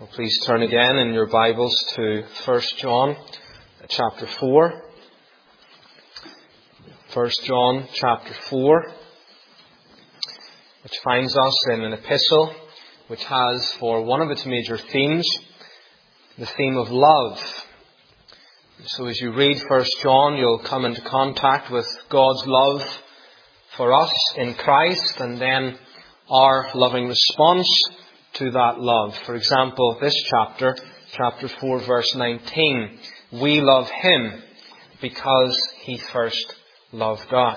Well, please turn again in your Bibles to 1 John chapter 4. 1 John chapter 4, which finds us in an epistle which has for one of its major themes the theme of love. So as you read 1 John, you'll come into contact with God's love for us in Christ and then our loving response to that love. For example, this chapter 4 verse 19, we love Him because He first loved us.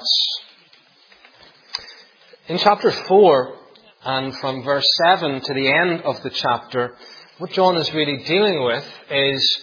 In chapter 4 and from verse 7 to the end of the chapter, what John is really dealing with is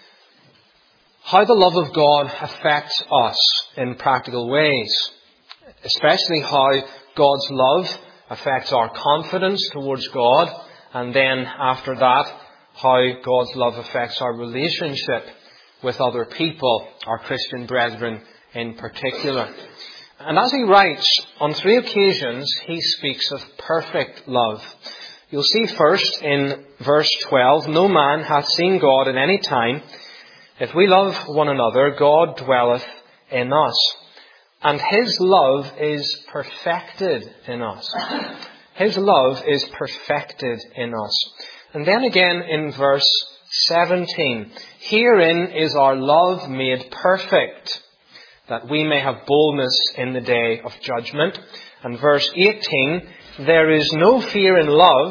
how the love of God affects us in practical ways. Especially how God's love affects our confidence towards God, and then after that, how God's love affects our relationship with other people, our Christian brethren in particular. And as he writes, on 3 occasions he speaks of perfect love. You'll see first in verse 12, no man hath seen God in any time. If we love one another, God dwelleth in us. And His love is perfected in us. His love is perfected in us. And then again in verse 17, herein is our love made perfect, that we may have boldness in the day of judgment. And verse 18, there is no fear in love,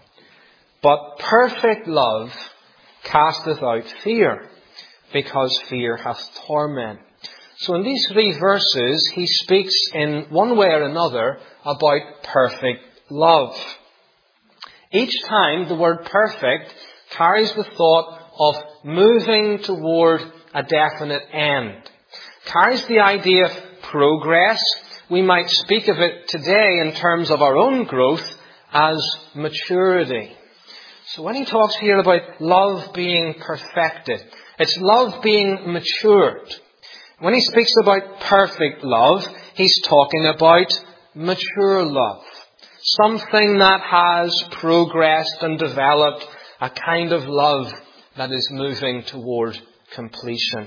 but perfect love casteth out fear, because fear hath torment. So in these 3 verses, he speaks in one way or another about perfect love. Each time the word perfect carries the thought of moving toward a definite end. Carries the idea of progress. We might speak of it today in terms of our own growth as maturity. So when he talks here about love being perfected, it's love being matured. When he speaks about perfect love, he's talking about mature love. Something that has progressed and developed, a kind of love that is moving toward completion.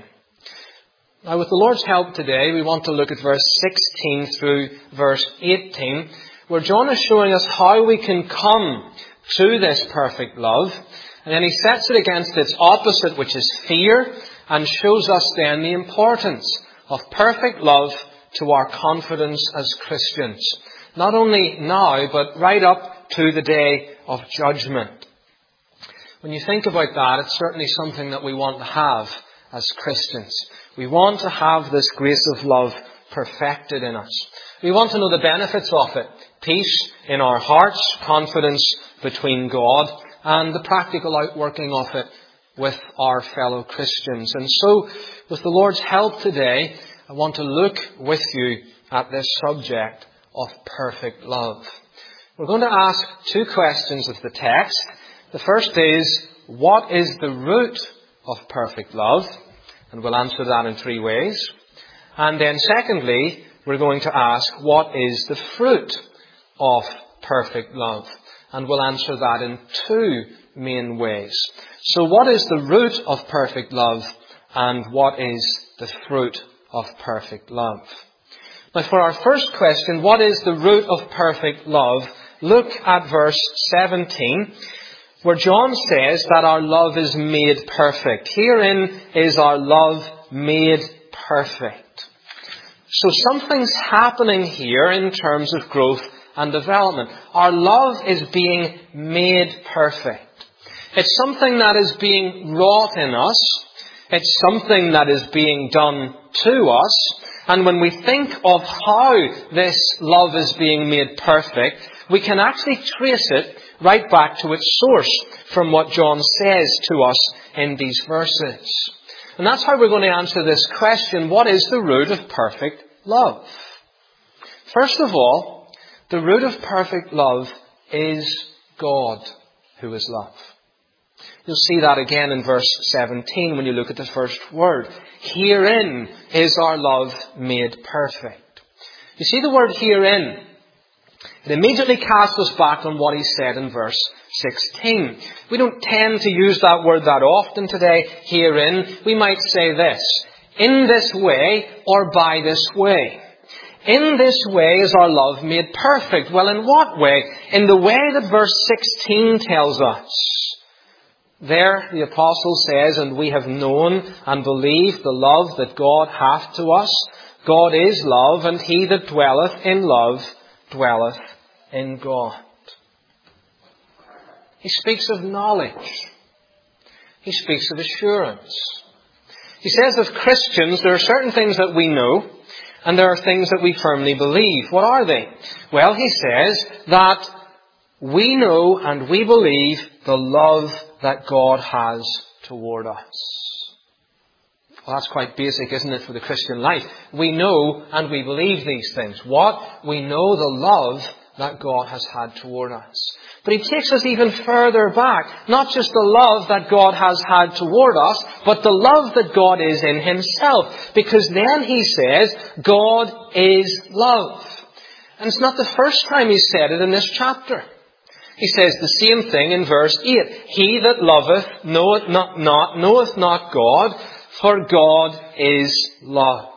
Now with the Lord's help today, we want to look at verse 16 through verse 18, where John is showing us how we can come to this perfect love. And then he sets it against its opposite, which is fear, and shows us then the importance of perfect love to our confidence as Christians. Not only now, but right up to the day of judgment. When you think about that, it's certainly something that we want to have as Christians. We want to have this grace of love perfected in us. We want to know the benefits of it. Peace in our hearts, confidence between God, and the practical outworking of it with our fellow Christians. And so, with the Lord's help today, I want to look with you at this subject of perfect love. We're going to ask 2 questions of the text. The first is, what is the root of perfect love? And we'll answer that in 3 ways. And then secondly, we're going to ask, what is the fruit of perfect love? And we'll answer that in 2 main ways. So what is the root of perfect love, and what is the fruit of perfect love? Now for our first question, what is the root of perfect love? Look at verse 17, where John says that our love is made perfect. Herein is our love made perfect. So something's happening here in terms of growth and development. Our love is being made perfect. It's something that is being wrought in us. It's something that is being done to us. And when we think of how this love is being made perfect, we can actually trace it right back to its source from what John says to us in these verses. And that's how we're going to answer this question, what is the root of perfect love? First of all, the root of perfect love is God, who is love. You'll see that again in verse 17 when you look at the first word. Herein is our love made perfect. You see the word herein. It immediately casts us back on what he said in verse 16. We don't tend to use that word that often today. Herein, we might say this: in this way or by this way. In this way is our love made perfect. Well, in what way? In the way that verse 16 tells us. There, the apostle says, and we have known and believed the love that God hath to us. God is love, and he that dwelleth in love dwelleth in God. He speaks of knowledge. He speaks of assurance. He says of Christians, there are certain things that we know, and there are things that we firmly believe. What are they? Well, he says that we know and we believe the love that God has toward us. Well, that's quite basic, isn't it, for the Christian life? We know and we believe these things. What? We know the love that God has had toward us. But he takes us even further back. Not just the love that God has had toward us, but the love that God is in himself. Because then he says, God is love. And it's not the first time he said it in this chapter. He says the same thing in verse 8. He that loveth knoweth not God, for God is love.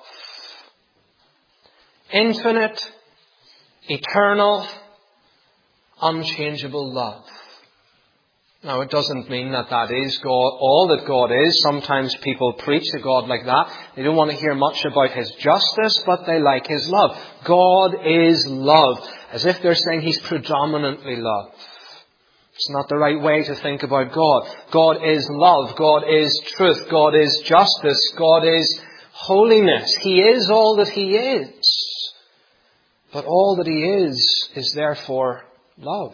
Infinite, eternal, unchangeable love. Now, it doesn't mean that that is God, all that God is. Sometimes people preach a God like that. They don't want to hear much about his justice, but they like his love. God is love, as if they're saying he's predominantly love. It's not the right way to think about God. God is love. God is truth. God is justice. God is holiness. He is all that he is. But all that he is therefore love.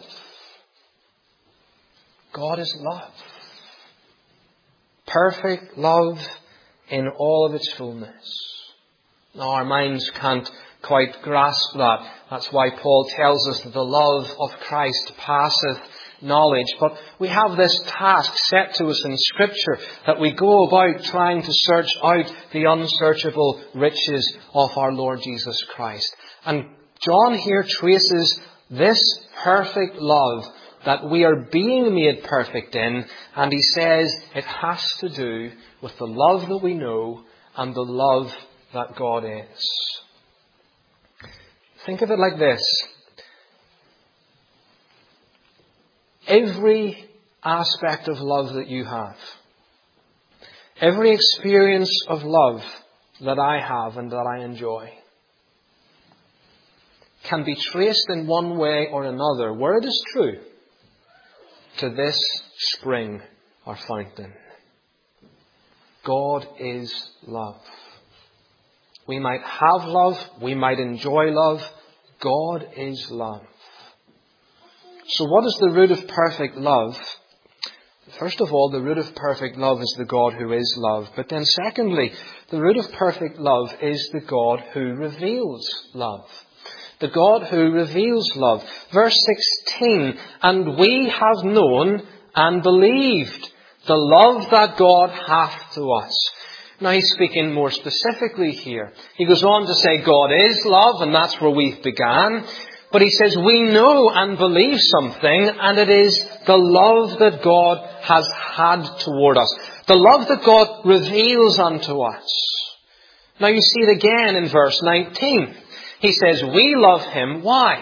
God is love. Perfect love in all of its fullness. Now, our minds can't quite grasp that. That's why Paul tells us that the love of Christ passeth knowledge. But we have this task set to us in Scripture that we go about trying to search out the unsearchable riches of our Lord Jesus Christ. And John here traces this perfect love that we are being made perfect in, and he says it has to do with the love that we know and the love that God is. Think of it like this. Every aspect of love that you have, every experience of love that I have and that I enjoy, can be traced in one way or another, where it is true, to this spring or fountain. God is love. We might have love, we might enjoy love. God is love. So what is the root of perfect love? First of all, the root of perfect love is the God who is love. But then secondly, the root of perfect love is the God who reveals love. The God who reveals love. Verse 16, and we have known and believed the love that God hath to us. Now he's speaking more specifically here. He goes on to say God is love, and that's where we've began. But he says we know and believe something, and it is the love that God has had toward us. The love that God reveals unto us. Now you see it again in verse 19. He says we love him. Why?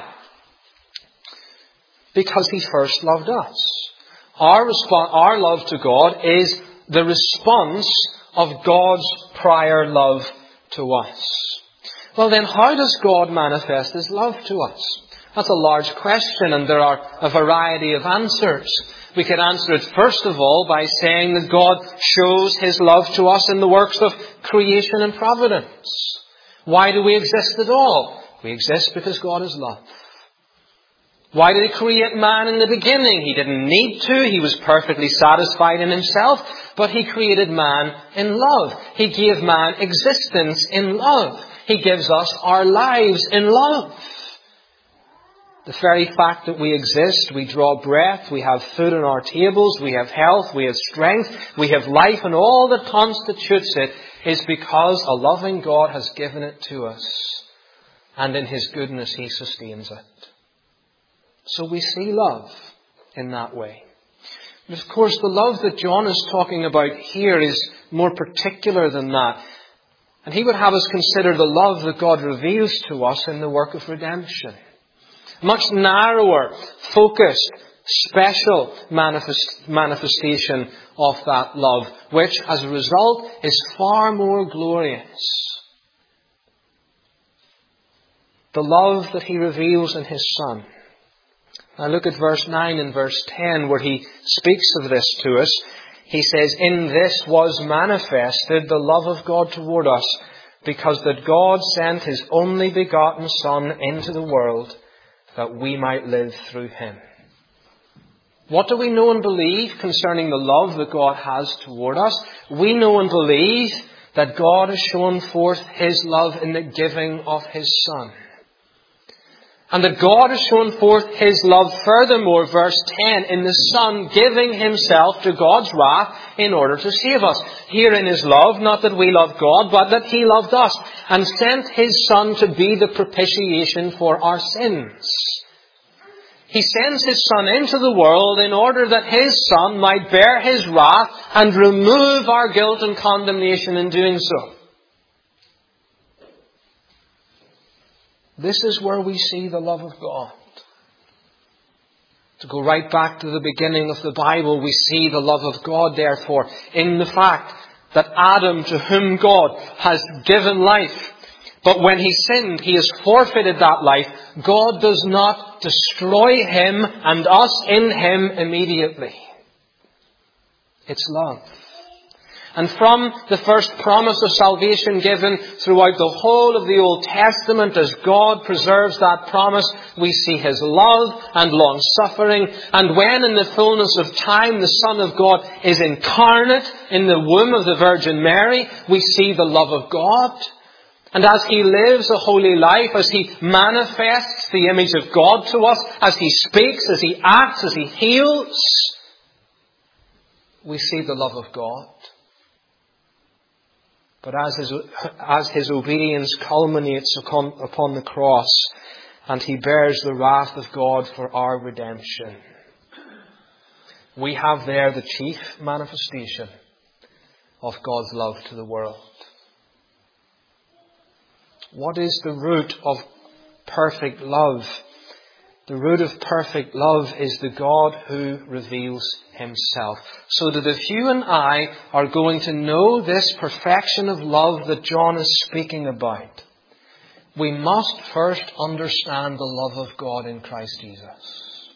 Because he first loved us. Our love to God is the response of God's prior love to us. Well then, how does God manifest his love to us? That's a large question, and there are a variety of answers. We could answer it first of all by saying that God shows his love to us in the works of creation and providence. Why do we exist at all? We exist because God is love. Why did he create man in the beginning? He didn't need to. He was perfectly satisfied in himself. But he created man in love. He gave man existence in love. He gives us our lives in love. The very fact that we exist, we draw breath, we have food on our tables, we have health, we have strength, we have life, and all that constitutes it is because a loving God has given it to us. And in his goodness he sustains it. So we see love in that way. But of course, the love that John is talking about here is more particular than that. And he would have us consider the love that God reveals to us in the work of redemption. A much narrower, focused, special manifestation of that love, which as a result is far more glorious. The love that he reveals in his Son. Now look at verse 9 and verse 10 where he speaks of this to us. He says, "In this was manifested the love of God toward us, because that God sent his only begotten Son into the world, that we might live through him." What do we know and believe concerning the love that God has toward us? We know and believe that God has shown forth his love in the giving of his Son. And that God has shown forth his love furthermore, verse 10, in the Son giving himself to God's wrath in order to save us. Herein is love, not that we love God, but that he loved us and sent his Son to be the propitiation for our sins. He sends his Son into the world in order that his Son might bear his wrath and remove our guilt and condemnation in doing so. This is where we see the love of God. To go right back to the beginning of the Bible, we see the love of God, therefore, in the fact that Adam, to whom God has given life, but when he sinned, he has forfeited that life. God does not destroy him and us in him immediately. It's love. And from the first promise of salvation given throughout the whole of the Old Testament, as God preserves that promise, we see his love and long-suffering. And when in the fullness of time the Son of God is incarnate in the womb of the Virgin Mary, we see the love of God. And as he lives a holy life, as he manifests the image of God to us, as he speaks, as he acts, as he heals, we see the love of God. But as his obedience culminates upon the cross, and he bears the wrath of God for our redemption, we have there the chief manifestation of God's love to the world. What is the root of perfect love? The root of perfect love is the God who reveals himself. So that if you and I are going to know this perfection of love that John is speaking about, we must first understand the love of God in Christ Jesus.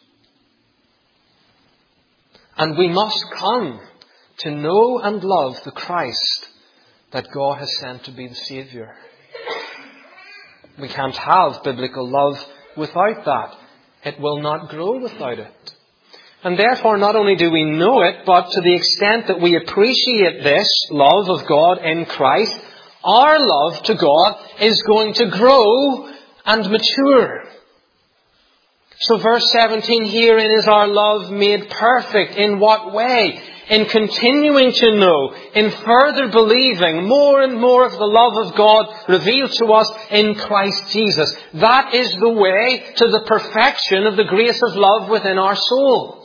And we must come to know and love the Christ that God has sent to be the Saviour. We can't have biblical love without that. It will not grow without it. And therefore, not only do we know it, but to the extent that we appreciate this love of God in Christ, our love to God is going to grow and mature. So verse 17, herein is our love made perfect. In what way? In continuing to know, in further believing more and more of the love of God revealed to us in Christ Jesus. That is the way to the perfection of the grace of love within our souls.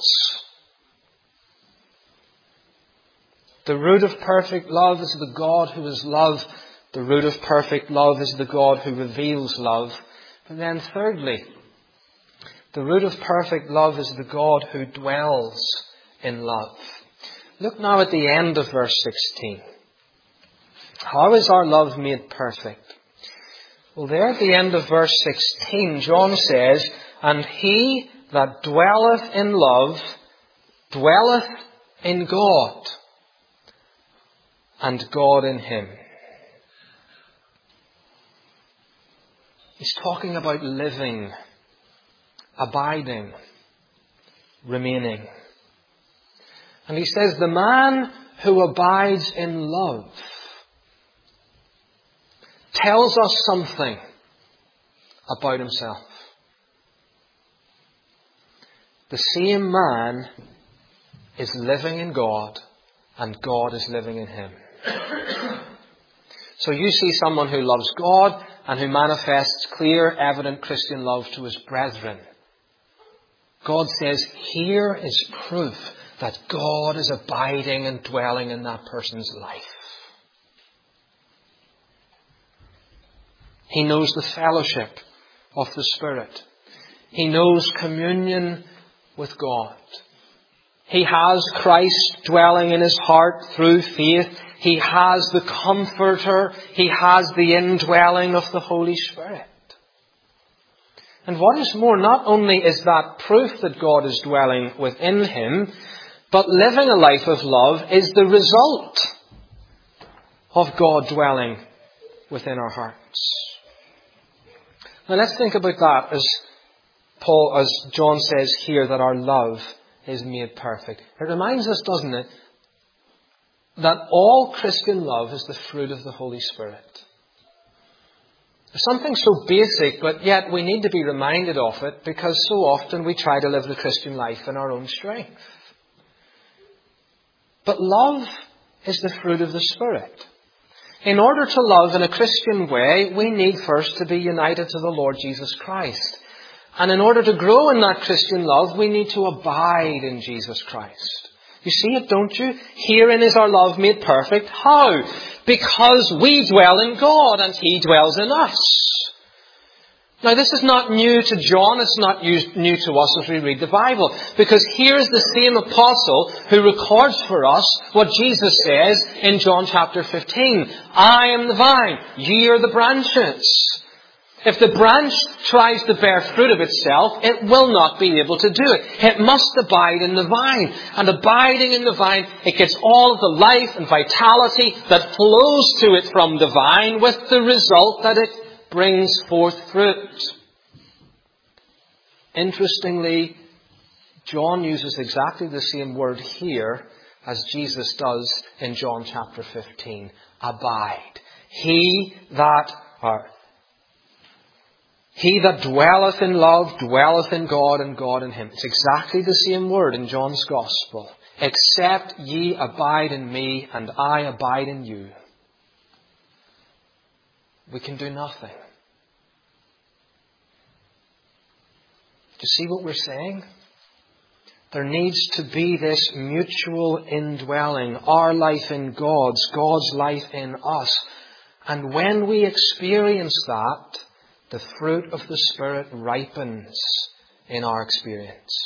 The root of perfect love is the God who is love. The root of perfect love is the God who reveals love. And then thirdly, the root of perfect love is the God who dwells in love. Look now at the end of verse 16. How is our love made perfect? Well, there at the end of verse 16, John says, "And he that dwelleth in love dwelleth in God, and God in him." He's talking about living, abiding, remaining. And he says, the man who abides in love tells us something about himself. The same man is living in God, and God is living in him. So you see someone who loves God and who manifests clear, evident Christian love to his brethren. God says, here is proof that God is abiding and dwelling in that person's life. He knows the fellowship of the Spirit. He knows communion with God. He has Christ dwelling in his heart through faith. He has the Comforter. He has the indwelling of the Holy Spirit. And what is more, not only is that proof that God is dwelling within him, but living a life of love is the result of God dwelling within our hearts. Now let's think about that as John says here, that our love is made perfect. It reminds us, doesn't it, that all Christian love is the fruit of the Holy Spirit. There's something so basic, but yet we need to be reminded of it, because so often we try to live the Christian life in our own strength. But love is the fruit of the Spirit. In order to love in a Christian way, we need first to be united to the Lord Jesus Christ. And in order to grow in that Christian love, we need to abide in Jesus Christ. You see it, don't you? Herein is our love made perfect. How? Because we dwell in God and He dwells in us. Now this is not new to John, it's not new to us as we read the Bible. Because here is the same apostle who records for us what Jesus says in John chapter 15. I am the vine, ye are the branches. If the branch tries to bear fruit of itself, it will not be able to do it. It must abide in the vine. And abiding in the vine, it gets all of the life and vitality that flows to it from the vine, with the result that it brings forth fruit. Interestingly, John uses exactly the same word here as Jesus does in John chapter 15. Abide. He that dwelleth in love dwelleth in God, and God in him. It's exactly the same word in John's Gospel. Except ye abide in me and I abide in you, we can do nothing. Do you see what we're saying? There needs to be this mutual indwelling. Our life in God's life in us. And when we experience that, the fruit of the Spirit ripens in our experience.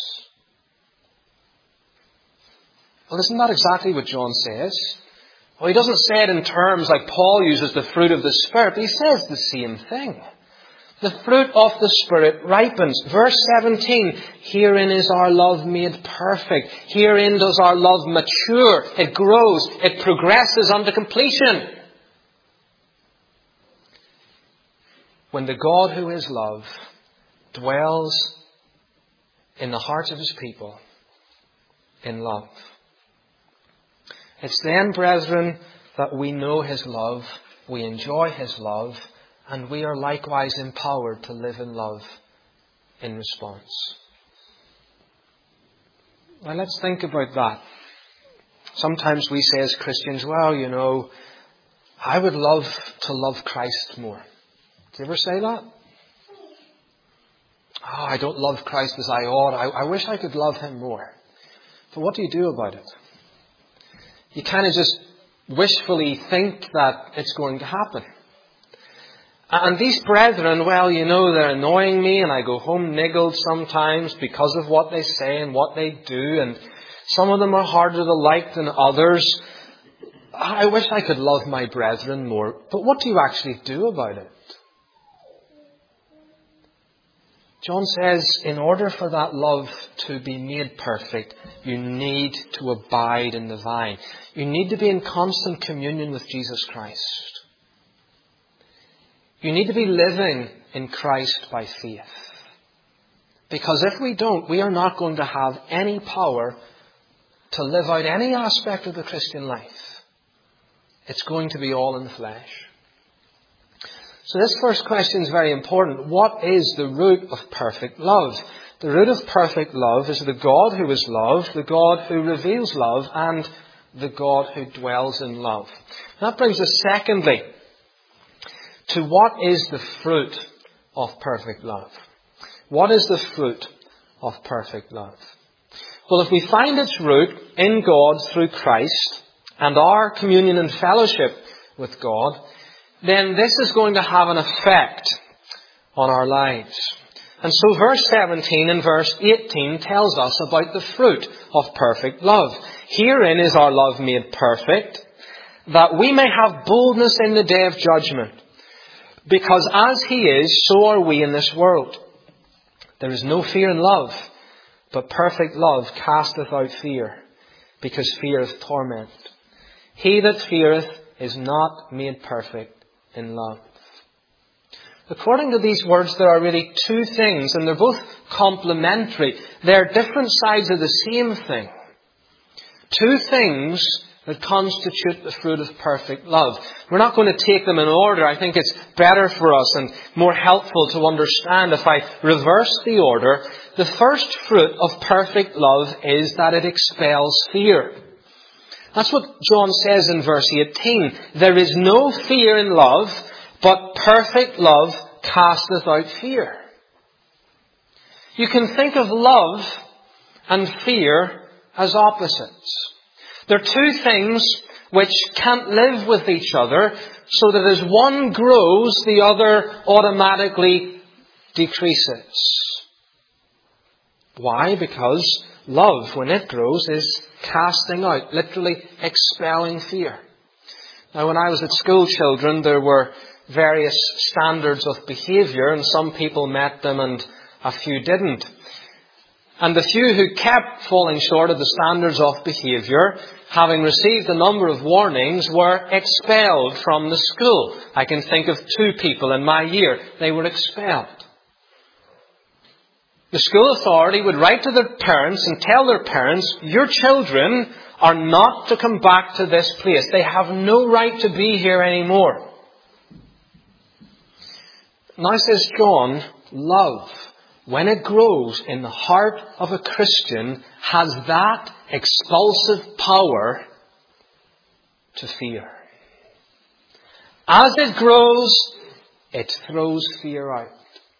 Well, isn't that exactly what John says? Well, he doesn't say it in terms like Paul uses the fruit of the Spirit, but he says the same thing. The fruit of the Spirit ripens. Verse 17, herein is our love made perfect. Herein does our love mature. It grows. It progresses unto completion. When the God who is love dwells in the hearts of his people in love. It's then, brethren, that we know his love, we enjoy his love, and we are likewise empowered to live in love in response. Now let's think about that. Sometimes we say as Christians, well, I would love to love Christ more. Do you ever say that? I don't love Christ as I ought. I wish I could love him more. But what do you do about it? You kind of just wishfully think that it's going to happen. And these brethren, they're annoying me, and I go home niggled sometimes because of what they say and what they do. And some of them are harder to like than others. I wish I could love my brethren more. But what do you actually do about it? John says, in order for that love to be made perfect, you need to abide in the vine. You need to be in constant communion with Jesus Christ. You need to be living in Christ by faith. Because if we don't, we are not going to have any power to live out any aspect of the Christian life. It's going to be all in the flesh. So this first question is very important. What is the root of perfect love? The root of perfect love is the God who is love, the God who reveals love, and the God who dwells in love. That brings us secondly to what is the fruit of perfect love. What is the fruit of perfect love? Well, if we find its root in God through Christ and our communion and fellowship with God, then this is going to have an effect on our lives. And so verse 17 and verse 18 tells us about the fruit of perfect love. Herein is our love made perfect, that we may have boldness in the day of judgment. Because as He is, so are we in this world. There is no fear in love, but perfect love casteth out fear, because fear is torment. He that feareth is not made perfect in love. According to these words, there are really two things, and they're both complementary. They're different sides of the same thing. Two things that constitute the fruit of perfect love. We're not going to take them in order. I think it's better for us and more helpful to understand if I reverse the order. The first fruit of perfect love is that it expels fear. That's what John says in verse 18. There is no fear in love, but perfect love casteth out fear. You can think of love and fear as opposites. They're two things which can't live with each other, so that as one grows, the other automatically decreases. Why? Because love, when it grows, is casting out, literally expelling fear. Now, when I was at school, children, there were various standards of behaviour, and some people met them and a few didn't. And the few who kept falling short of the standards of behaviour, having received a number of warnings, were expelled from the school. I can think of 2 people in my year. They were expelled. The school authority would write to their parents and tell their parents, your children are not to come back to this place. They have no right to be here anymore. Now, says John, love, when it grows in the heart of a Christian, has that expulsive power to fear. As it grows, it throws fear out.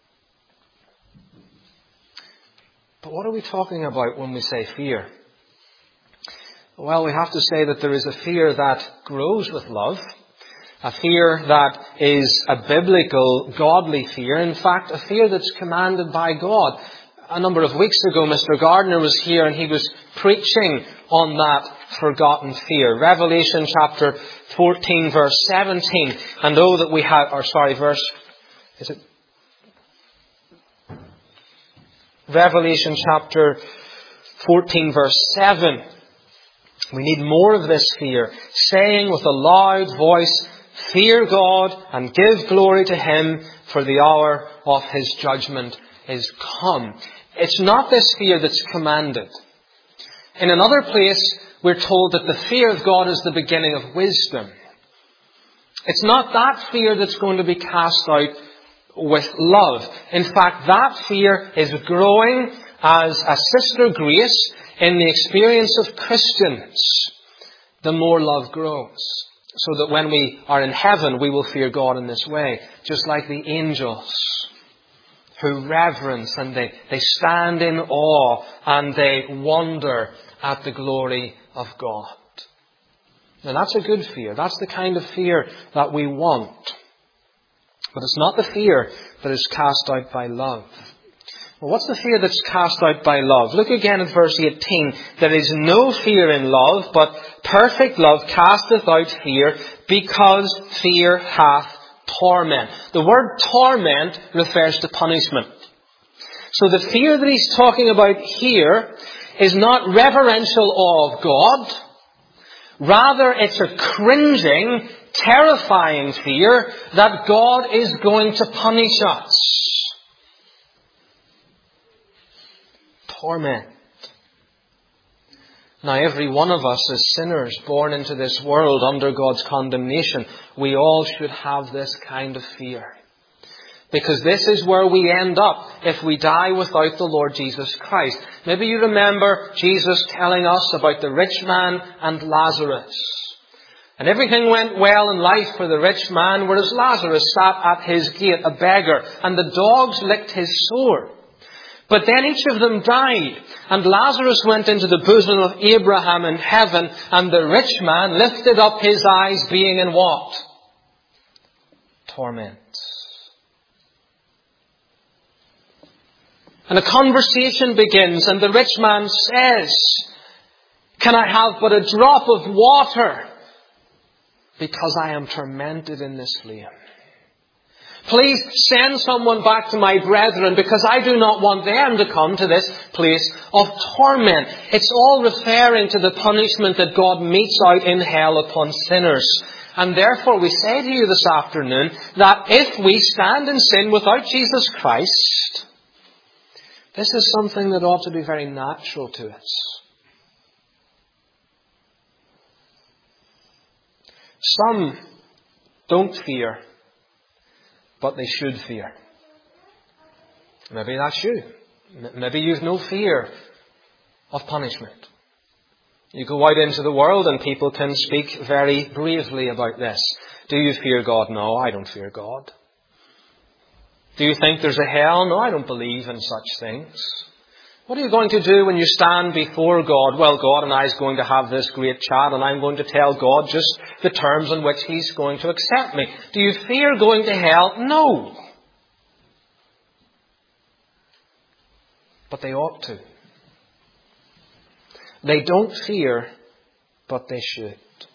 But what are we talking about when we say fear? Well, we have to say that there is a fear that grows with love. A fear that is a biblical, godly fear. In fact, a fear that's commanded by God. A number of weeks ago, Mr. Gardner was here and he was preaching on that forgotten fear. Revelation chapter 14, verse 17. And oh, that we have, Revelation chapter 14, verse 7. We need more of this fear. Saying with a loud voice, fear God and give glory to Him, for the hour of His judgment is come. It's not this fear that's commanded. In another place, we're told that the fear of God is the beginning of wisdom. It's not that fear that's going to be cast out with love. In fact, that fear is growing as a sister grace in the experience of Christians. The more love grows. So that when we are in heaven, we will fear God in this way. Just like the angels who reverence and they stand in awe and they wonder at the glory of God. Now that's a good fear. That's the kind of fear that we want. But it's not the fear that is cast out by love. Well, what's the fear that's cast out by love? Look again at verse 18. There is no fear in love, but perfect love casteth out fear, because fear hath torment. The word torment refers to punishment. So the fear that he's talking about here is not reverential awe of God. Rather, it's a cringing, terrifying fear that God is going to punish us. Torment. Now, every one of us as sinners born into this world under God's condemnation, we all should have this kind of fear. Because this is where we end up if we die without the Lord Jesus Christ. Maybe you remember Jesus telling us about the rich man and Lazarus. And everything went well in life for the rich man, whereas Lazarus sat at his gate, a beggar, and the dogs licked his sore. But then each of them died, and Lazarus went into the bosom of Abraham in heaven, and the rich man lifted up his eyes, being in what? Torment. And a conversation begins, and the rich man says, "Can I have but a drop of water? Because I am tormented in this flame. Please send someone back to my brethren, because I do not want them to come to this place of torment." It's all referring to the punishment that God metes out in hell upon sinners. And therefore we say to you this afternoon that if we stand in sin without Jesus Christ, this is something that ought to be very natural to us. Some don't fear, but they should fear. Maybe that's you. Maybe you've no fear of punishment. You go out into the world and people can speak very bravely about this. Do you fear God? No, I don't fear God. Do you think there's a hell? No, I don't believe in such things. What are you going to do when you stand before God? Well, God and I is going to have this great chat, and I'm going to tell God just the terms on which He's going to accept me. Do you fear going to hell? No. But they ought to. They don't fear, but they should.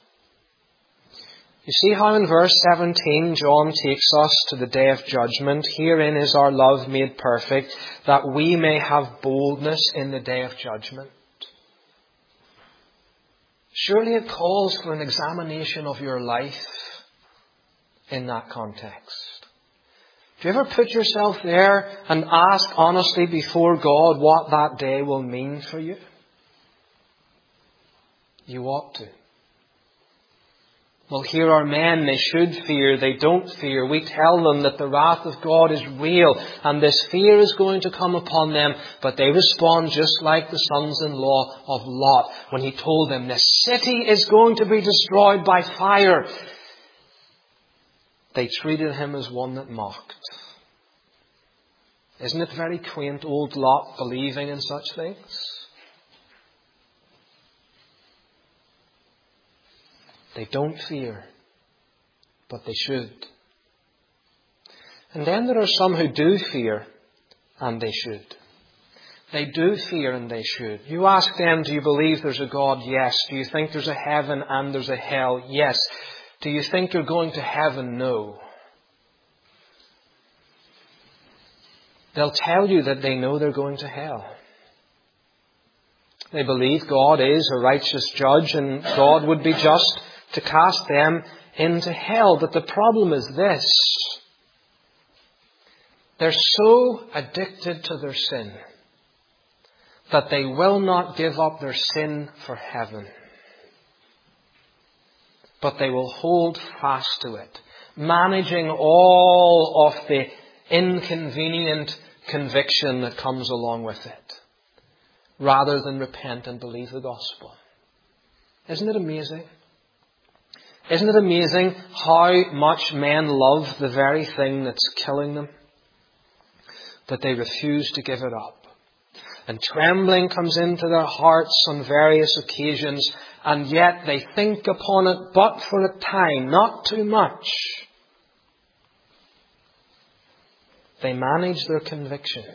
You see how in verse 17 John takes us to the day of judgment. Herein is our love made perfect, that we may have boldness in the day of judgment. Surely it calls for an examination of your life in that context. Do you ever put yourself there and ask honestly before God what that day will mean for you? You ought to. Well, here are men, they should fear, they don't fear. We tell them that the wrath of God is real and this fear is going to come upon them. But they respond just like the sons-in-law of Lot when he told them the city is going to be destroyed by fire. They treated him as one that mocked. Isn't it very quaint, old Lot believing in such things? They don't fear, but they should. And then there are some who do fear, and they should. They do fear and they should. You ask them, do you believe there's a God? Yes. Do you think there's a heaven and there's a hell? Yes. Do you think you're going to heaven? No. They'll tell you that they know they're going to hell. They believe God is a righteous judge and God would be just to cast them into hell. But the problem is this. They're so addicted to their sin that they will not give up their sin for heaven. But they will hold fast to it, managing all of the inconvenient conviction that comes along with it, rather than repent and believe the gospel. Isn't it amazing? Isn't it amazing how much men love the very thing that's killing them, that they refuse to give it up? And trembling comes into their hearts on various occasions, and yet they think upon it but for a time, not too much. They manage their conviction.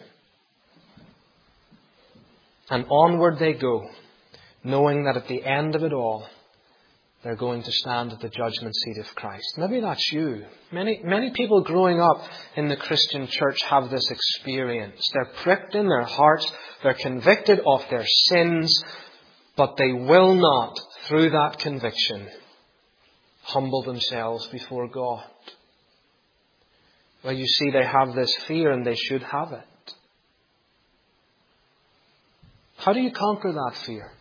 And onward they go, knowing that at the end of it all, they're going to stand at the judgment seat of Christ. Maybe that's you. Many people growing up in the Christian church have this experience. They're pricked in their hearts. They're convicted of their sins. But they will not, through that conviction, humble themselves before God. Well, you see, they have this fear and they should have it. How do you conquer that fear?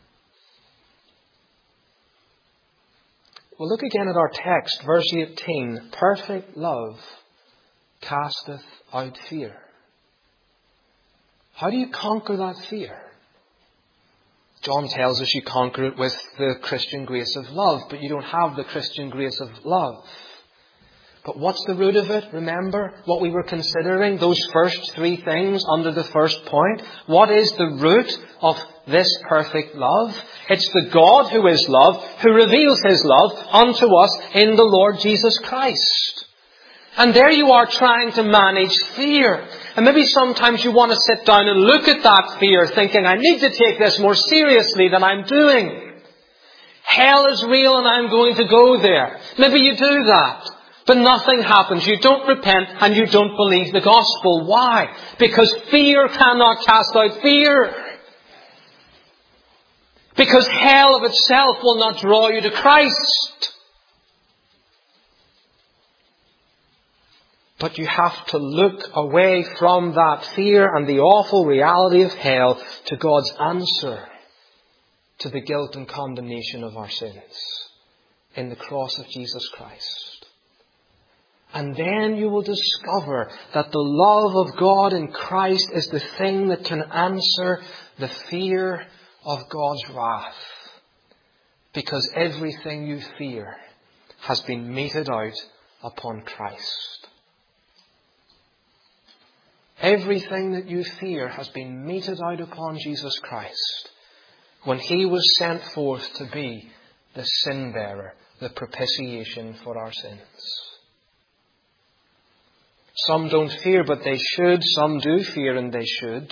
Well, look again at our text, verse 18. Perfect love casteth out fear. How do you conquer that fear? John tells us you conquer it with the Christian grace of love, but you don't have the Christian grace of love. But what's the root of it? Remember what we were considering? Those first three things under the first point. What is the root of this perfect love? It's the God who is love, who reveals His love unto us in the Lord Jesus Christ. And there you are trying to manage fear. And maybe sometimes you want to sit down and look at that fear thinking, I need to take this more seriously than I'm doing. Hell is real and I'm going to go there. Maybe you do that. But nothing happens. You don't repent and you don't believe the gospel. Why? Because fear cannot cast out fear. Because hell of itself will not draw you to Christ. But you have to look away from that fear and the awful reality of hell to God's answer to the guilt and condemnation of our sins in the cross of Jesus Christ. And then you will discover that the love of God in Christ is the thing that can answer the fear of God's wrath. Because everything you fear has been meted out upon Christ. Everything that you fear has been meted out upon Jesus Christ when He was sent forth to be the sin bearer, the propitiation for our sins. Some don't fear, but they should. Some do fear, and they should.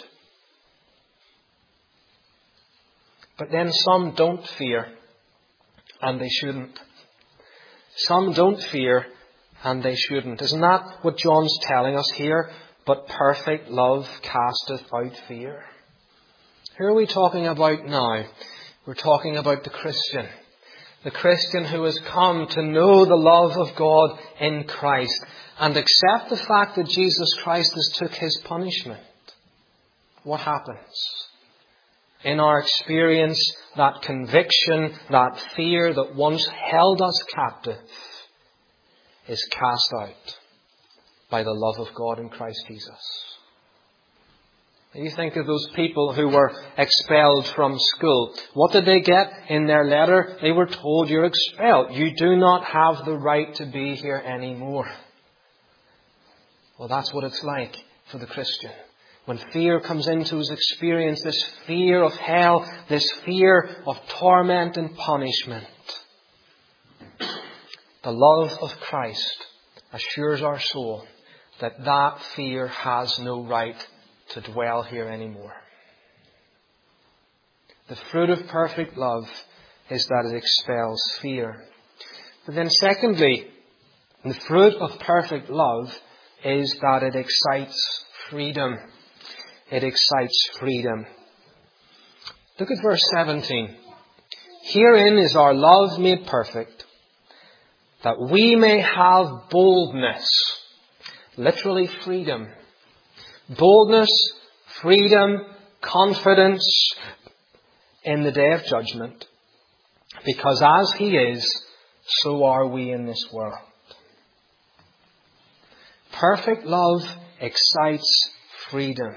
But then some don't fear, and they shouldn't. Some don't fear, and they shouldn't. Isn't that what John's telling us here? But perfect love casteth out fear. Who are we talking about now? We're talking about the Christian. The Christian who has come to know the love of God in Christ and accept the fact that Jesus Christ has took His punishment. What happens? In our experience, that conviction, that fear that once held us captive is cast out by the love of God in Christ Jesus. You think of those people who were expelled from school. What did they get in their letter? They were told, you're expelled. You do not have the right to be here anymore. Well, that's what it's like for the Christian. When fear comes into his experience, this fear of hell, this fear of torment and punishment, the love of Christ assures our soul that that fear has no right to dwell here anymore. The fruit of perfect love is that it expels fear. But then secondly, the fruit of perfect love is that it excites freedom. It excites freedom. Look at verse 17. Herein is our love made perfect, that we may have boldness. Literally freedom. Boldness, freedom, confidence in the day of judgment. Because as He is, so are we in this world. Perfect love excites freedom.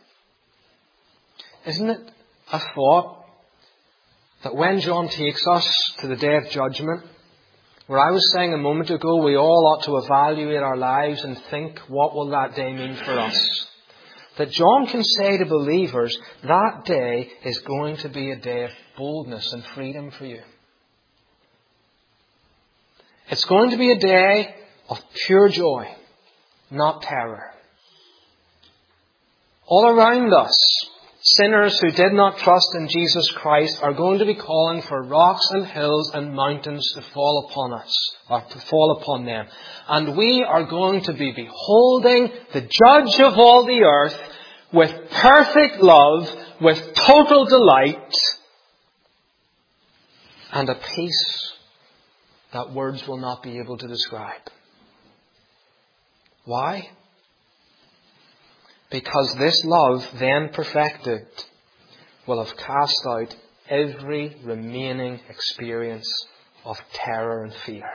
Isn't it a thought that when John takes us to the day of judgment, where I was saying a moment ago we all ought to evaluate our lives and think, what will that day mean for us? That John can say to believers, that day is going to be a day of boldness and freedom for you. It's going to be a day of pure joy, not terror. All around us, sinners who did not trust in Jesus Christ are going to be calling for rocks and hills and mountains to fall upon us, or to fall upon them. And we are going to be beholding the Judge of all the earth with perfect love, with total delight, and a peace that words will not be able to describe. Why? Because this love, then perfected, will have cast out every remaining experience of terror and fear.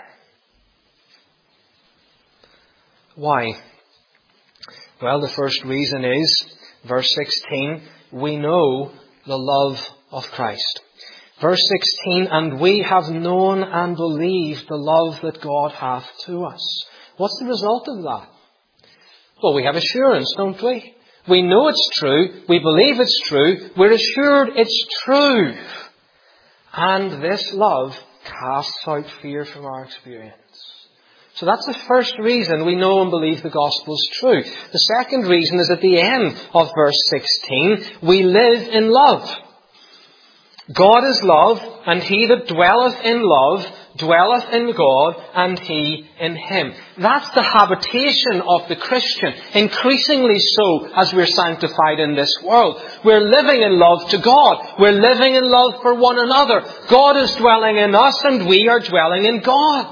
Why? Well, the first reason is, verse 16, we know the love of Christ. Verse 16, and we have known and believed the love that God hath to us. What's the result of that? Well, we have assurance, don't we? We know it's true. We believe it's true. We're assured it's true. And this love casts out fear from our experience. So that's the first reason we know and believe the gospel is true. The second reason is at the end of verse 16. We live in love. God is love, and he that dwelleth in love dwelleth in God, and he in him. That's the habitation of the Christian, increasingly so as we're sanctified in this world. We're living in love to God. We're living in love for one another. God is dwelling in us, and we are dwelling in God.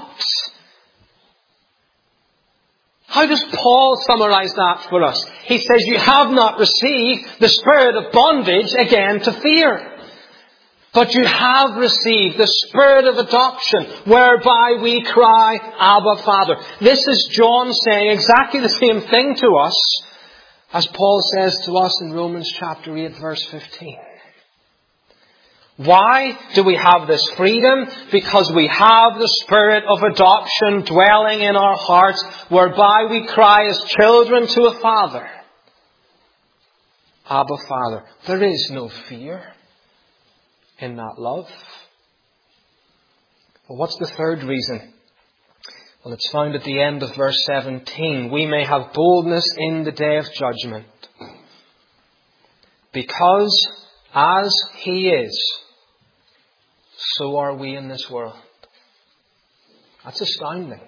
How does Paul summarize that for us? He says, you have not received the spirit of bondage again to fear. But you have received the spirit of adoption, whereby we cry, Abba, Father. This is John saying exactly the same thing to us as Paul says to us in Romans chapter 8, verse 15. Why do we have this freedom? Because we have the spirit of adoption dwelling in our hearts, whereby we cry as children to a Father. Abba, Father. There is no fear in that love. Well, what's the third reason? Well, it's found at the end of verse 17. We may have boldness in the day of judgment. Because as he is, so are we in this world. That's astounding.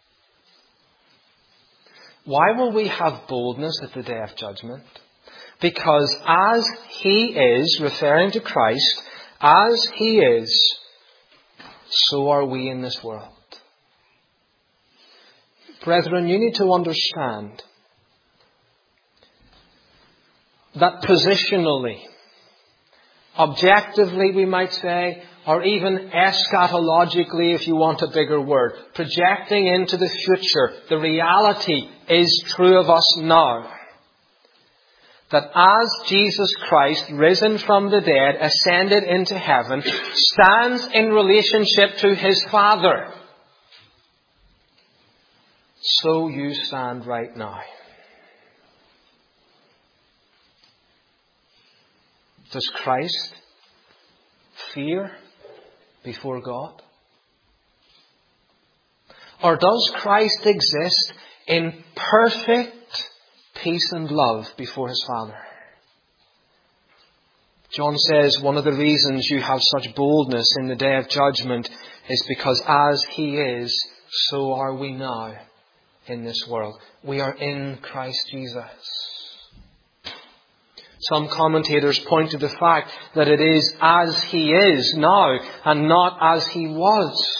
Why will we have boldness at the day of judgment? Because as he is, referring to Christ, as he is, so are we in this world. Brethren, you need to understand that positionally, objectively we might say, or even eschatologically if you want a bigger word, projecting into the future, the reality is true of us now. That as Jesus Christ, risen from the dead, ascended into heaven, stands in relationship to his Father, so you stand right now. Does Christ fear before God? Or does Christ exist in perfect peace and love before his Father? John says one of the reasons you have such boldness in the day of judgment is because as he is, so are we now in this world. We are in Christ Jesus. Some commentators point to the fact that it is as he is now and not as he was.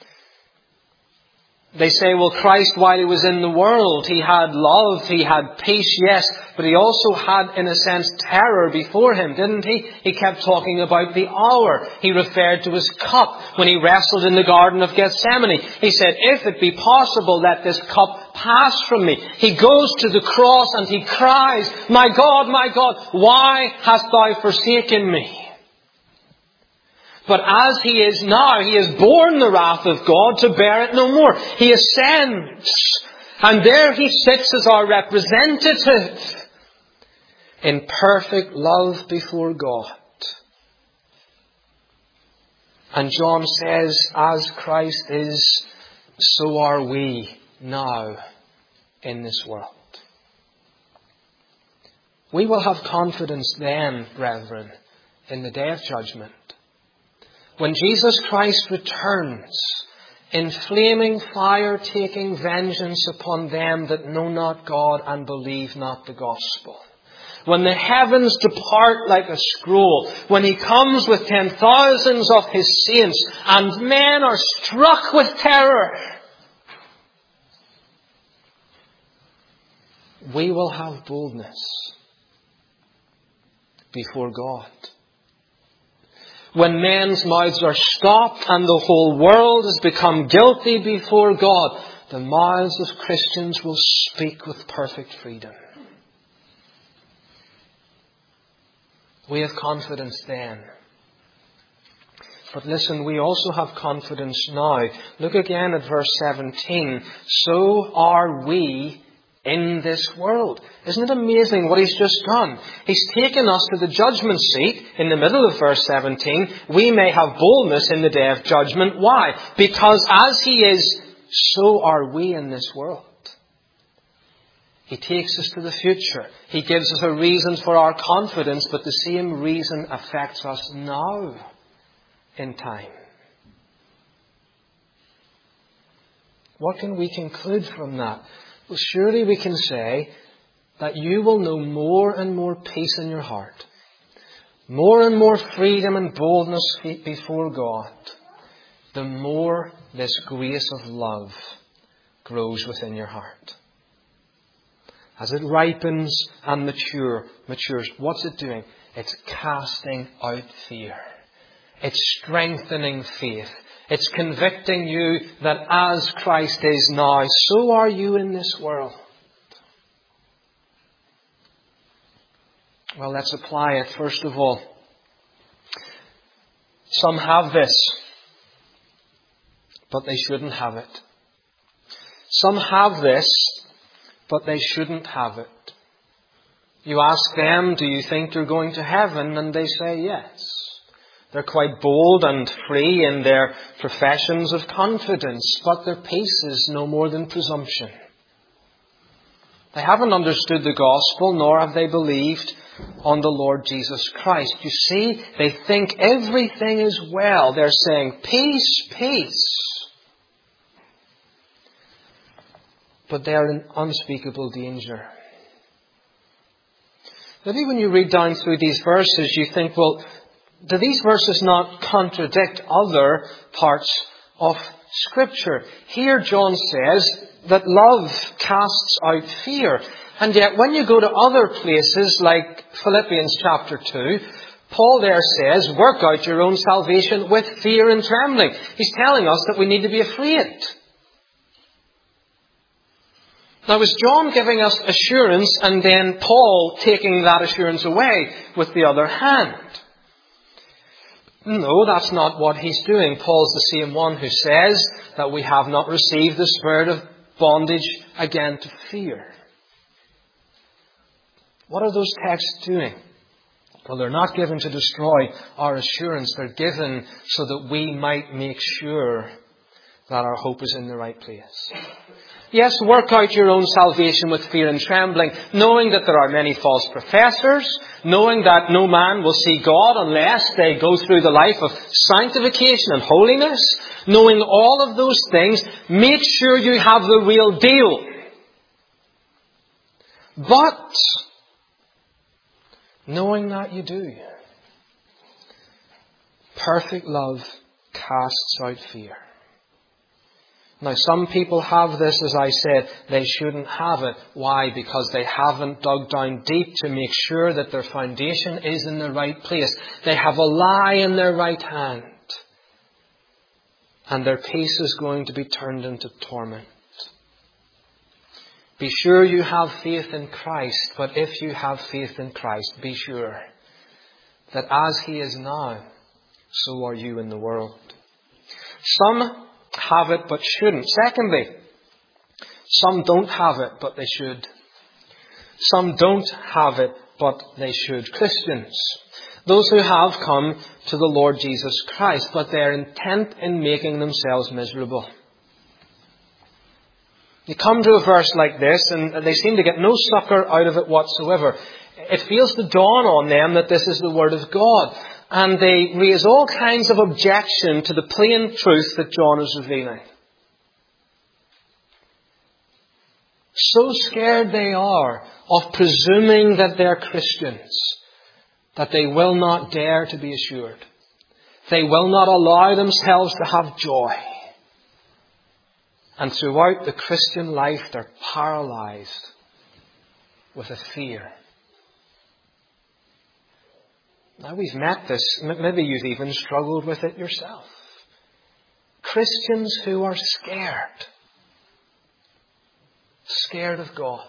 They say, well, Christ, while he was in the world, he had love, he had peace, yes, but he also had, in a sense, terror before him, didn't he? He kept talking about the hour. He referred to his cup when he wrestled in the Garden of Gethsemane. He said, if it be possible, let this cup pass from me. He goes to the cross and he cries, my God, why hast thou forsaken me? But as he is now, he has borne the wrath of God to bear it no more. He ascends. And there he sits as our representative in perfect love before God. And John says, as Christ is, so are we now in this world. We will have confidence then, brethren, in the day of judgment. When Jesus Christ returns in flaming fire, taking vengeance upon them that know not God and believe not the gospel. When the heavens depart like a scroll. When he comes with 10,000s of his saints and men are struck with terror. We will have boldness before God. When men's mouths are stopped and the whole world has become guilty before God, the mouths of Christians will speak with perfect freedom. We have confidence then. But listen, we also have confidence now. Look again at verse 17. So are we in this world. Isn't it amazing what he's just done? He's taken us to the judgment seat in the middle of verse 17. We may have boldness in the day of judgment. Why? Because as he is, so are we in this world. He takes us to the future. He gives us a reason for our confidence, but the same reason affects us now in time. What can we conclude from that? Well, surely we can say that you will know more and more peace in your heart, more and more freedom and boldness before God, the more this grace of love grows within your heart. As it ripens and matures, what's it doing? It's casting out fear. It's strengthening faith. It's convicting you that as Christ is now, so are you in this world. Well, let's apply it. First of all, some have this, but they shouldn't have it. Some have this, but they shouldn't have it. You ask them, do you think you're going to heaven? And they say yes. They're quite bold and free in their professions of confidence, but their peace is no more than presumption. They haven't understood the gospel, nor have they believed on the Lord Jesus Christ. You see, they think everything is well. They're saying, peace, peace. But they're in unspeakable danger. Maybe when you read down through these verses, you think, well, do these verses not contradict other parts of Scripture? Here John says that love casts out fear. And yet when you go to other places like Philippians chapter 2, Paul there says, work out your own salvation with fear and trembling. He's telling us that we need to be afraid. Now, is John giving us assurance and then Paul taking that assurance away with the other hand? No, that's not what he's doing. Paul's the same one who says that we have not received the spirit of bondage again to fear. What are those texts doing? Well, they're not given to destroy our assurance. They're given so that we might make sure that our hope is in the right place. Yes, work out your own salvation with fear and trembling, knowing that there are many false professors, knowing that no man will see God unless they go through the life of sanctification and holiness. Knowing all of those things, make sure you have the real deal. But, knowing that you do, perfect love casts out fear. Now, some people have this, as I said, they shouldn't have it. Why? Because they haven't dug down deep to make sure that their foundation is in the right place. They have a lie in their right hand. And their peace is going to be turned into torment. Be sure you have faith in Christ, but if you have faith in Christ, be sure that as He is now, so are you in the world. Some have it but shouldn't. Secondly, some don't have it but they should. Some don't have it but they should. Christians, those who have come to the Lord Jesus Christ, but they're intent in making themselves miserable. You come to a verse like this and they seem to get no succor out of it whatsoever. It feels to dawn on them that this is the Word of God. And they raise all kinds of objection to the plain truth that John is revealing. So scared they are of presuming that they're Christians that they will not dare to be assured. They will not allow themselves to have joy. And throughout the Christian life, they're paralyzed with a fear. Now, we've met this. Maybe you've even struggled with it yourself. Christians who are scared. Scared of God.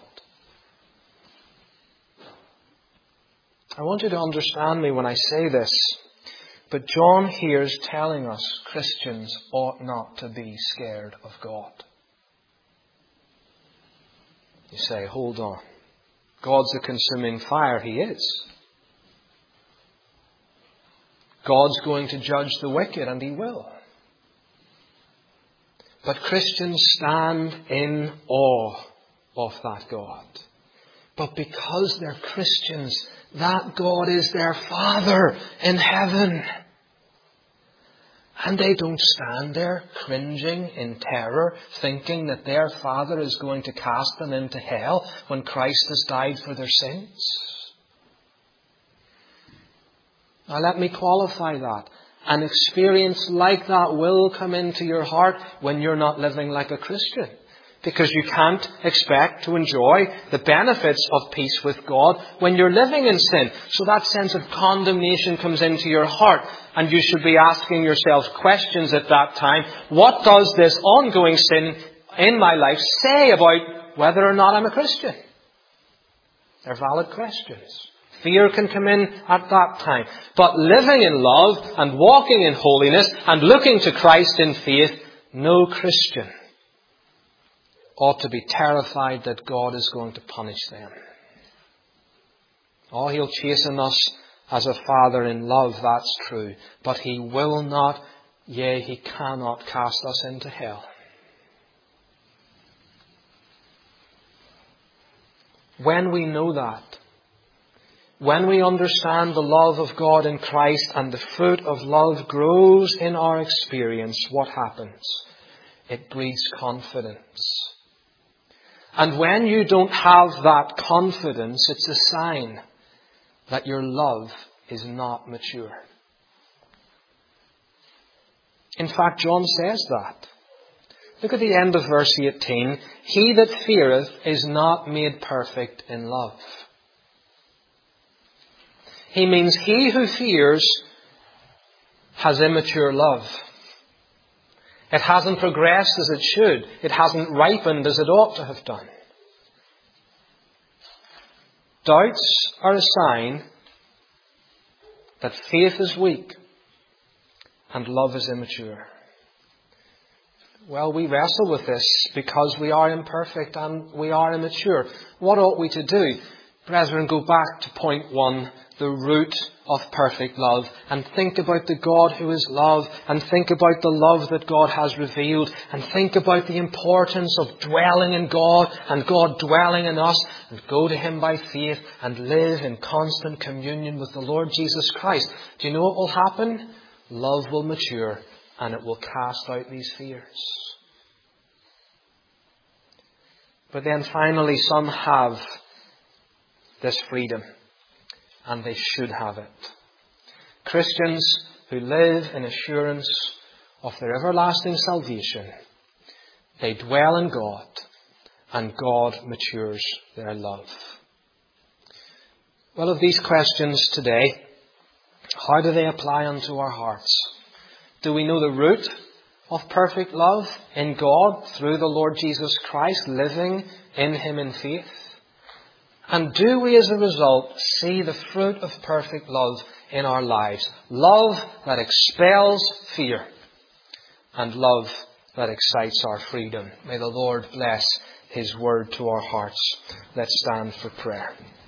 I want you to understand me when I say this. But John here is telling us Christians ought not to be scared of God. You say, hold on. God's a consuming fire. He is. God's going to judge the wicked, and He will. But Christians stand in awe of that God. But because they're Christians, that God is their Father in heaven. And they don't stand there cringing in terror, thinking that their Father is going to cast them into hell when Christ has died for their sins. Now let me qualify that. An experience like that will come into your heart when you're not living like a Christian. Because you can't expect to enjoy the benefits of peace with God when you're living in sin. So that sense of condemnation comes into your heart. And you should be asking yourselves questions at that time. What does this ongoing sin in my life say about whether or not I'm a Christian? They're valid questions. Fear can come in at that time. But living in love and walking in holiness and looking to Christ in faith, no Christian ought to be terrified that God is going to punish them. Oh, He'll chasten us as a Father in love, that's true. But He will not, yea, He cannot cast us into hell. When we know that, when we understand the love of God in Christ and the fruit of love grows in our experience, what happens? It breeds confidence. And when you don't have that confidence, it's a sign that your love is not mature. In fact, John says that. Look at the end of verse 18. He that feareth is not made perfect in love. He means he who fears has immature love. It hasn't progressed as it should. It hasn't ripened as it ought to have done. Doubts are a sign that faith is weak and love is immature. Well, we wrestle with this because we are imperfect and we are immature. What ought we to do? Brethren, go back to point 1, the root of perfect love, and think about the God who is love, and think about the love that God has revealed, and think about the importance of dwelling in God and God dwelling in us, and go to Him by faith and live in constant communion with the Lord Jesus Christ. Do you know what will happen? Love will mature and it will cast out these fears. But then finally, some have this freedom, and they should have it. Christians who live in assurance of their everlasting salvation, they dwell in God, and God matures their love. Well, of these questions today, how do they apply unto our hearts? Do we know the root of perfect love in God through the Lord Jesus Christ, living in Him in faith? And do we as a result see the fruit of perfect love in our lives? Love that expels fear and love that excites our freedom. May the Lord bless His word to our hearts. Let's stand for prayer.